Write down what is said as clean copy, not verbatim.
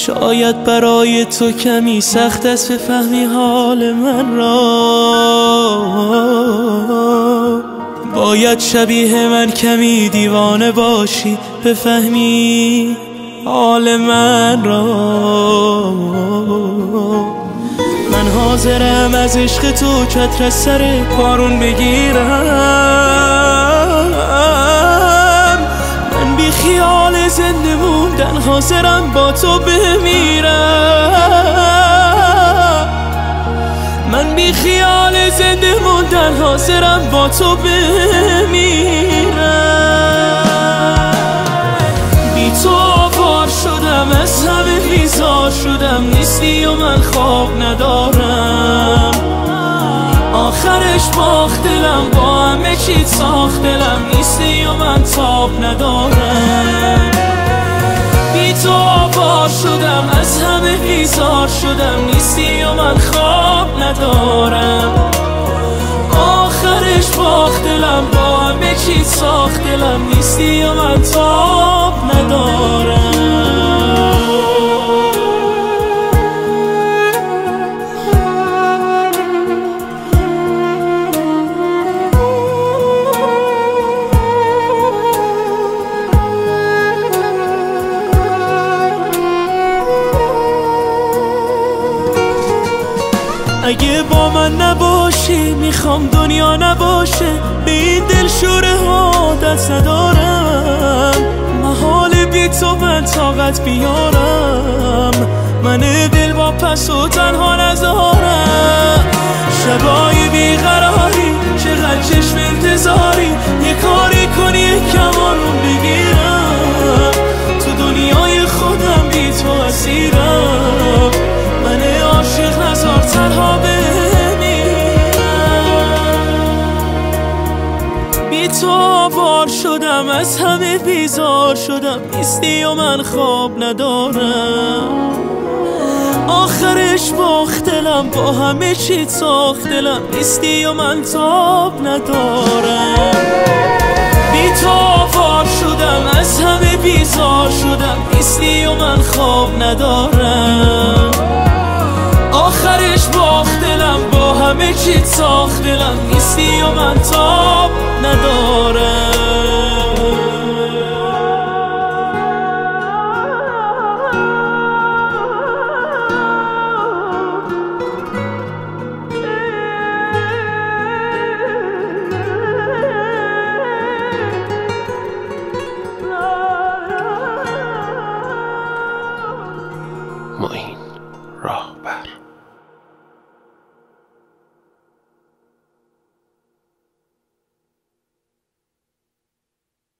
شاید برای تو کمی سخت است بفهمی حال من را. باید شبیه من کمی دیوانه باشی بفهمی حال من را. من حاضرم از عشق تو چتر از سر بارون بگیرم. من بی خیال زنده موندن حاضرم با تو بمیرم. من بی خیال زنده موندن حاضرم با تو بمیرم. بی تو آوار شدم از همه بیزار شدم، نیستی و من خواب ندارم. آخرش باخت دلم با همه چیت ساخت دلم، نیستی و من تاب ندارم. بی تو آوار شدم از همه بیزار شدم، نیستی و من خواب ندارم. آخرش باخت دلم با همه چیت ساخت دلم، نیستی و من تاب ندارم. اگه با من نباشی میخوام دنیا نباشه، به این دلشوره ها دست ندارم. محال بی تو من طاقت بیارم، من دل با پس و تنها نذارم. شبای بیقراری چقدر چشم انتظاری، یه کاری کنی یکم آروم بگیرم. تو دنیای خودم بی تو اسیرم، من عاشق نزار تنها بمیرم. بی تو آوار شدم از همه بیزار شدم، نیستی و من خواب ندارم. آخرش باخت دلم با همه چیت ساخت دلم، نیستی و من تاب ندارم. بی تو آوار شدم از همه بیزار شدم، نیستی و من خواب ندارم. آخرش باخت دلم با همه چیت ساخت دلم، نیستی و من تاب ندارم. معین راهبر.